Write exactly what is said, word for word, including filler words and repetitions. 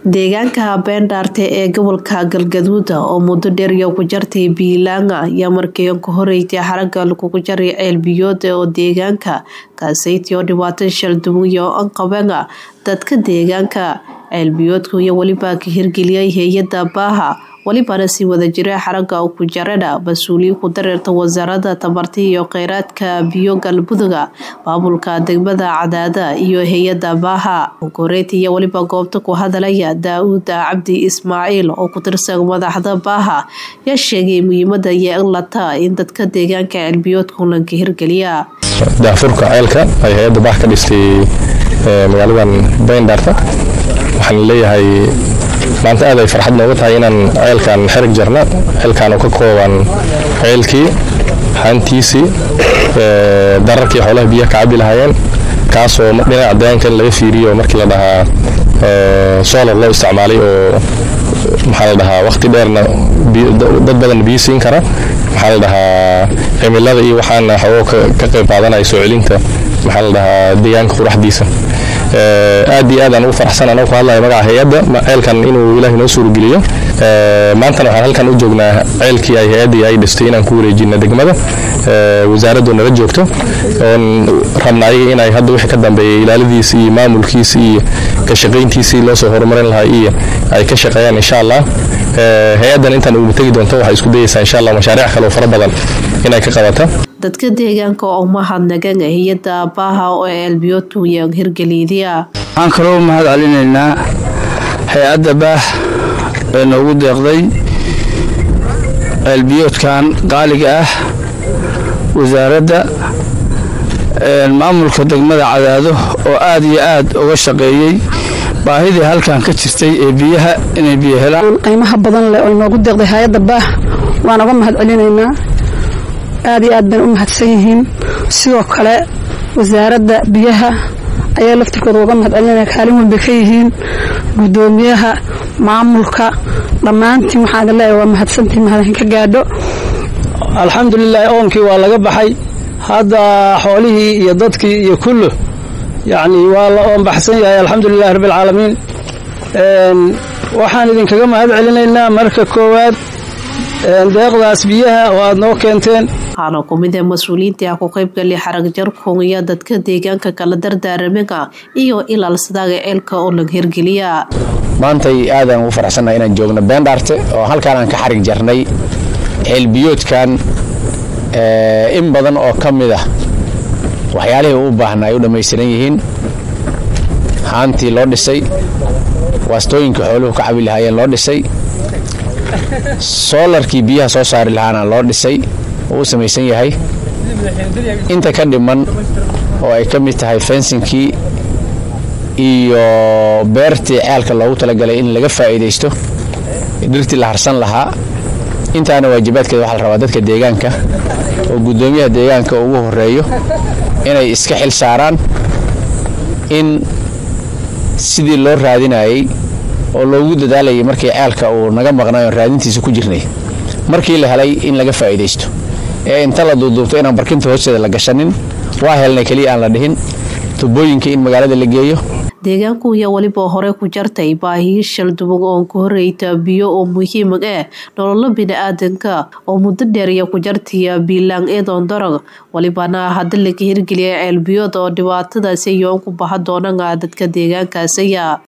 deegaanka Beendarte ee gobolka Galgaduud oo muddo dheer ku jartay biilaanga ayaa markii ku horeeyay xaragga lagu jaray ceel biyood oo deegaanka kaasaytii oo dhibaato shal dumiyo aan qabanga dadka deegaanka ceel biyoodku iyo waliba ka hirgeliyay hay'adda baaha waliba si wada jira xaragga ku jarada mas'uuliyiin ku dareerta wasaaradda tamarta iyo kheyraadka biyo galmudugga maamulka degmada Cadaada iyo hay'adda baaha koreeti iyo waliba goobta ku hadalaya Daawud Cabdi Ismaaciil oo ku tirsan madaxda baaha ya sheegay muhiimadda ay leedahay in dadka deegaanka ceel biyoodku la hirgeliya daafurka ceelka ay hay'adda baaha ka dhistay magaaladan Beendarte waxaan leeyahay maanta aad ay farxad noogu tahay inaan ceelkan xirag jarna ceelkan oo ka kooban ceelkii hantiisi ee dararkii xoolaha biyaha ka cabi lahaayeen kaas oo dhinaca deegaanka laga fiiriyo markii la dhahaa ee solar loo isticmaalay oo maxaa la dhahaa waqti dheerna dad badan biyo siin kara maxaa la dhahaa cimilada iyo waxaana xawoo ka qayb qaadanaya soo celinta maxaa la dhahaa deegaanka quraxdiisa aad iyo aad aan ugu faraxsanahay oo ku hadlayo magaca hay'adda ceelkan inuu Ilaahay noo soo geliyo maanta waxaan halkan u joognaa ceelkii ay hay'adda ay dhistay inaan ku wareejino degmada wasaaraddu nala joogto oo rabnay inay hadda wixii ka dambeeyay ilaaladiisa iyo maamulkiisa iyo ka shaqeyntiisa loo soo horumarin lahaa iyo ay ka shaqeeyaan insha Allah hay'addan intaan ugu tagi doonto waxay isku dayaysaa insha Allah mashaariic kale oo fara badan inay ka qabato dadka deegaanka oo mahadnagan hay'adda baaha oo ceel biyoodku iyo hirgeliyay aan karo mahad celinaynaa hay'adda baaha ee noogu deeqday ceel biyoodkan qaaliga ah wasaaradda maamulka degmada Cadaado oo aad iyo aad uga shaqeeyay baahidii halkan ka jirtay ee biyaha inay biyo helaan qiimaha badan leh oo noogu deeqday hay'adda baaha waan uga mahad celinaynaa aad iyo aad baan u mahadsan yihiin sidoo kale wasaaradda biyaha ayaa laftirkooda uga mahad celinaya kaalin weyn bay ka yihiin gudoomiyaha maamulka dhamaantiin waxaan leeyahay waa mahadsantiin mahadin ka gaadho alxamdulillaah oonkii waa laga baxay hadda xoolihii iyo dadkii iyo kullu yaani waa la oon baxsan yahay alxamdulillaah rabbil caalamiin een waxaan idin kaga mahad celinaynaa marka koowaad deeqdaas biyaha oo aad noo keenteen waxaana ku mid ah mas'uuliyiinta ku qayb galay xarag jarku iyo dadka deegaanka kala dardaaramiga iyo ilaalsadaga ceelka oo la hirgeliya maanta aad aan u faraxsanahay inaan joogno Beendarte oo halkaan aan ka xarig jarnay ceel biyoodkan ee in badan oo kamid ah waxyaalaha u baahnaa u dhameystiran yihiin haantii loo dhisay waastooyinka xooluhu ka cabi lahaayeen loo dhisay solarkii biyaha soo saari lahaana loo dhisay oo uu samaysan yahay inta ka dhiman oo ay ka mid tahay fencingkii iyo beertii ceelka loogu talagalay in laga faa'iideysto dhirtii la harsan lahaa intaana waajibaadkeeda waxa la rabaa dadka deegaanka oo gudoomiyaha deegaanka ugu horeeyo inay iska xil saaraan in sidii loo raadinayay oo loogu dadaalayay markii ceelka uu naga maqnaayo raadintiisa ku jirnay markii la helay in laga faa'iideysto ee inta la duuduubto inaan barkinta hoosteeda la gashanin waa helnay kaliya aan la dhihin tubooyinka in magaalada la geeyo deegaanku iyo waliba hore ku jartay baahiyo shal duwan oo ku horeeyay biyo oo muhiim ah nolol bini'aadanka oo muddo dheer ku jartay biilaan ee doondarag walibana hadda la hirgeliyay ceel biyood oo dhibaatadaas iyo ku baxa doonaan dadka deegaankaas.